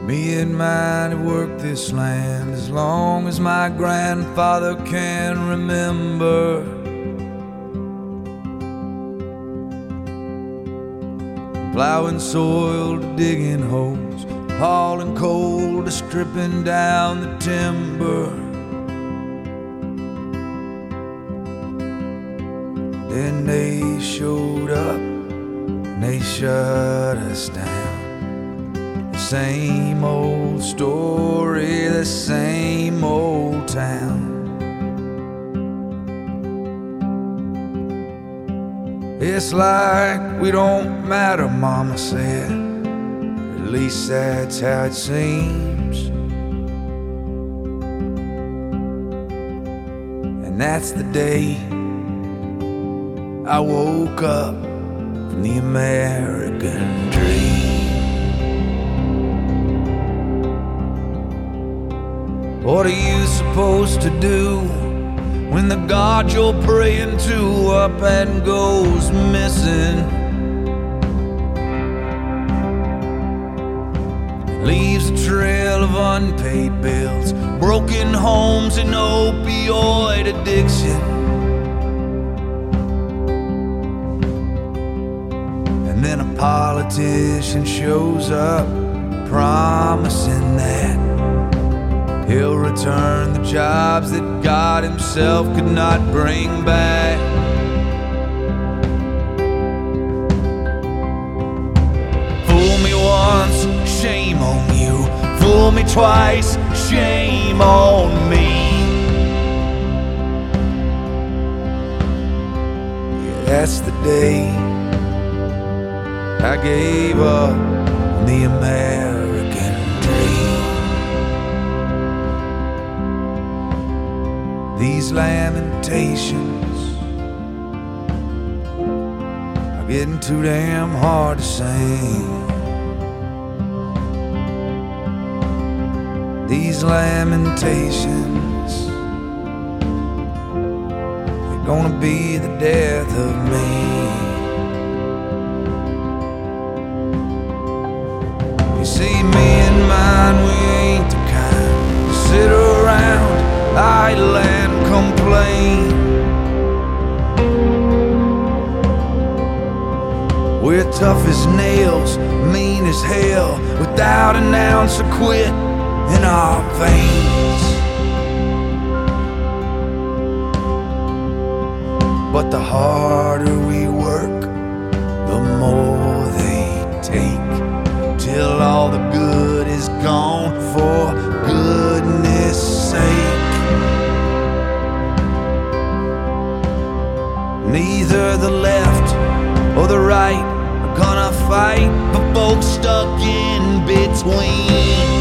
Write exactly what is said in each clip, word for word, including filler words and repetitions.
Me and mine have worked this land as long as my grandfather can remember. Plowing soil to digging holes, hauling coal to stripping down the timber. Then they showed up and they shut us down. The same old story, the same old town. It's like we don't matter, Mama said. At least that's how it seems. And that's the day I woke up from the American dream. What are you supposed to do when the God you're praying to up and goes missing? Leaves a trail of unpaid bills, broken homes and opioid addiction. And then a politician shows up promising that he'll return the jobs that God himself could not bring back. Fool me once, shame on you. Fool me twice, shame on me. Yeah, that's the day I gave up on the American dream. These lamentations are getting too damn hard to sing. These lamentations are gonna be the death of me. You see, me and mine, we ain't the kind to sit around idle and complain. We're tough as nails, mean as hell, without an ounce of quit in our veins. But the harder we work, the more they take, till all the good is gone for goodness sake. Neither the left or the right are gonna fight for folks stuck in between.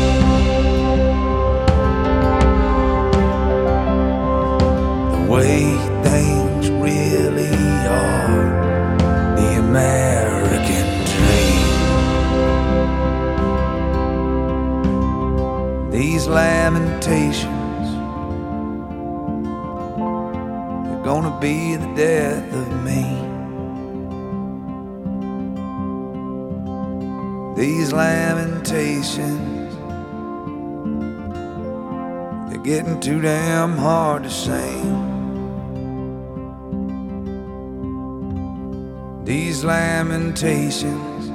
The way things really are, the American dream. These lamentations gonna be the death of me. These lamentations, they're getting too damn hard to sing. These lamentations,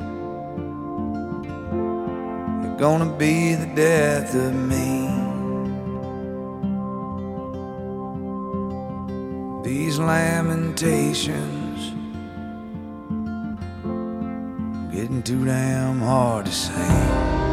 they're gonna be the death of me. These lamentations, getting too damn hard to sing.